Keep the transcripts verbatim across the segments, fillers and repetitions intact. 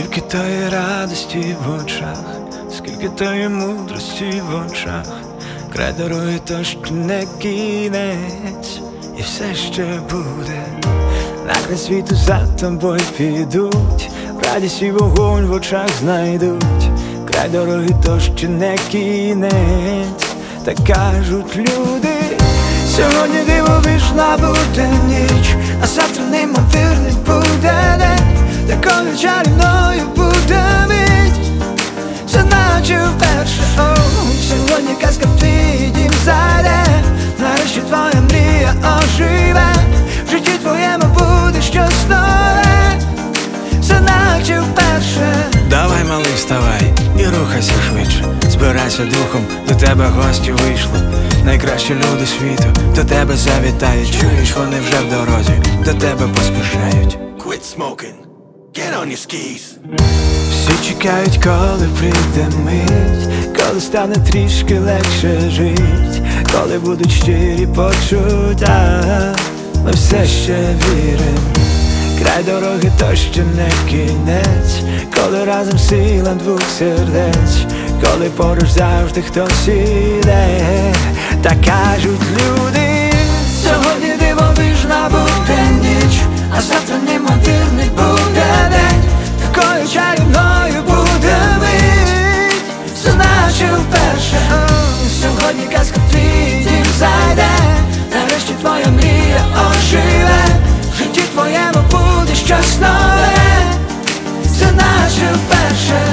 Скільки тої радості в очах, скільки тої мудрості в очах, край дороги то ще не кінець, і все ще буде. На край світу за тобою підуть, радість і вогонь в очах знайдуть. Край дороги то ще не кінець, так кажуть люди. Сьогодні дивовижна буде ніч, а завтра неймовірний буде день. Такою чарівною буде мить, все наче вперше. О, сьогодні казка в твій дім зайде, нарешті твоя мрія оживе, в житті твоєму буде щось нове, все наче вперше. Давай, малий, вставай і рухайся швидше, збирайся духом, до тебе гості вийшли. Найкращі люди світу до тебе завітають. Чуєш, вони вже в дорозі, до тебе поспішають. Quit smoking, get on your skis. Всі чекають, коли прийде мить, коли стане трішки легше жить, коли будуть щирі почуття, ми все ще вірим. Край дороги то ще не кінець, коли разом сила двох сердець, коли поруч завжди хтось іде, так кажуть люди. Сьогодні дивовижна буде ніч, а завтра неймовірний буде день. Такою чарівною буде мить, все наче вперше. Сьогодні казка в твій дім зайде, нарешті твоя мрія оживе, в житті твоєму буде щось нове, все наче вперше.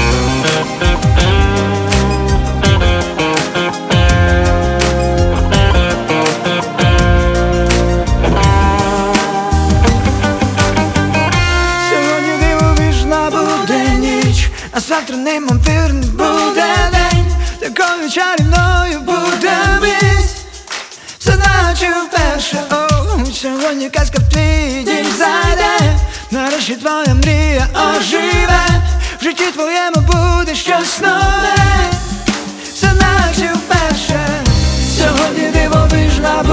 Сьогодні дивовижна буде ніч, а завтра неймовірний буде день. Такою чарівною буде мить, все наче вперше. О, сьогодні казка в твій дім зайде, нарешті твоя мрія оживе, в житті твоєму буде щось нове, все наче вперше. Сьогодні дивовижна буде